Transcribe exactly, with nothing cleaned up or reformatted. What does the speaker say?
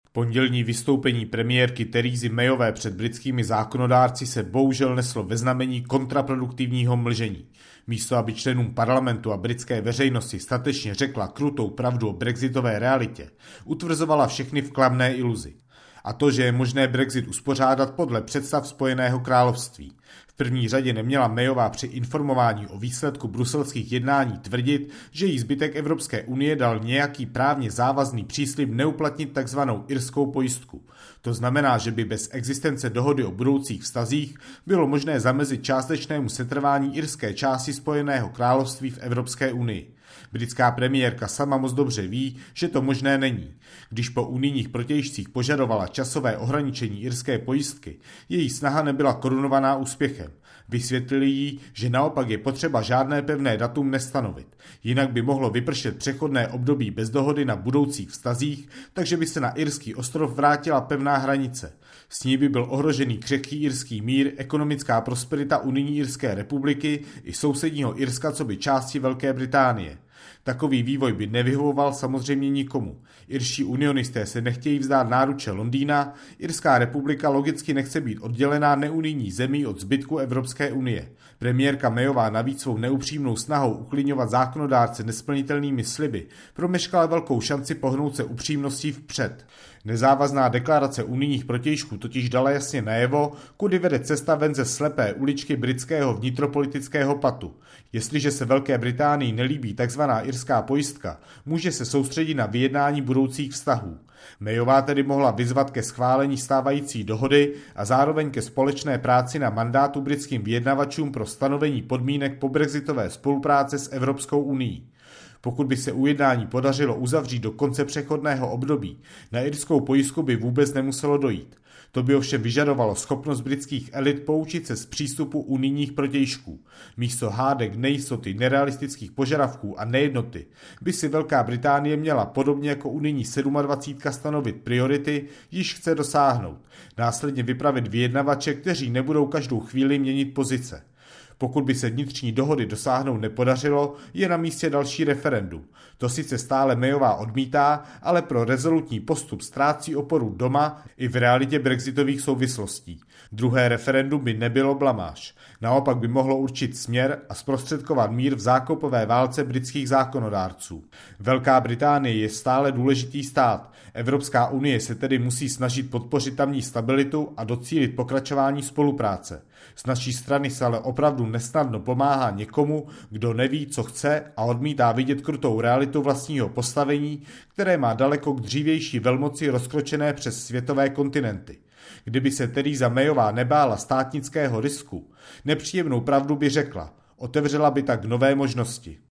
Pondělní vystoupení premiérky Therésy Mayové před britskými zákonodárci se bohužel neslo ve znamení kontraproduktivního mlžení. Místo aby členům parlamentu a britské veřejnosti statečně řekla krutou pravdu o brexitové realitě, utvrzovala všechny v klamné iluzi. A to, že je možné Brexit uspořádat podle představ Spojeného království. V první řadě neměla Mayová při informování o výsledku bruselských jednání tvrdit, že jí zbytek Evropské unie dal nějaký právně závazný příslib neuplatnit takzvanou irskou pojistku. To znamená, že by bez existence dohody o budoucích vztazích bylo možné zamezit částečnému setrvání irské části Spojeného království v Evropské unii. Britská premiérka sama moc dobře ví, že to možné není. Když po unijních protějšcích požadovala časové ohraničení irské pojistky, její snaha nebyla korunovaná úspěchem. Vysvětlili jí, že naopak je potřeba žádné pevné datum nestanovit. Jinak by mohlo vypršet přechodné období bez dohody na budoucích vztazích, takže by se na irský ostrov vrátila pevná hranice. S ní by byl ohrožený křehký irský mír, ekonomická prosperita unijní Irské republiky i sousedního Irska coby části Velké Británie. Takový vývoj by nevyhovoval samozřejmě nikomu. Irští unionisté se nechtějí vzdát náruče Londýna, Irská republika logicky nechce být oddělená neunijní zemí od zbytku Evropské unie. Premiérka Mayová navíc svou neupřímnou snahou uklidňovat zákonodárce nesplnitelnými sliby promeškala velkou šanci pohnout se upřímností vpřed. Nezávazná deklarace unijních protějšků totiž dala jasně najevo, kudy vede cesta ven ze slepé uličky britského vnitropolitického patu. Jestliže se Velké Británii nelíbí takzvaná irská pojistka, může se soustředit na vyjednání budoucích vztahů. Mayová tedy mohla vyzvat ke schválení stávající dohody a zároveň ke společné práci na mandátu britským vyjednavačům pro stanovení podmínek pobrexitové spolupráce s Evropskou unií. Pokud by se ujednání podařilo uzavřít do konce přechodného období, na irskou pojistku by vůbec nemuselo dojít. To by ovšem vyžadovalo schopnost britských elit poučit se z přístupu unijních protějšků. Místo hádek, nejistoty, nerealistických požadavků a nejednoty by si Velká Británie měla podobně jako unijní sedmadvacítka stanovit priority, již chce dosáhnout. Následně vypravit vyjednavače, kteří nebudou každou chvíli měnit pozice. Pokud by se vnitřní dohody dosáhnout nepodařilo, je na místě další referendum. To sice stále Mayová odmítá, ale pro rezolutní postup ztrácí oporu doma i v realitě brexitových souvislostí. Druhé referendum by nebylo blamáž. Naopak by mohlo určit směr a zprostředkovat mír v zákopové válce britských zákonodárců. Velká Británie je stále důležitý stát. Evropská unie se tedy musí snažit podpořit tamní stabilitu a docílit pokračování spolupráce. Z naší strany se ale opravdu nesnadno pomáhá někomu, kdo neví, co chce a odmítá vidět krutou realitu vlastního postavení, které má daleko k dřívější velmoci rozkročené přes světové kontinenty. Kdyby se Theresa Mayová nebála státnického risku, nepříjemnou pravdu by řekla, otevřela by tak nové možnosti.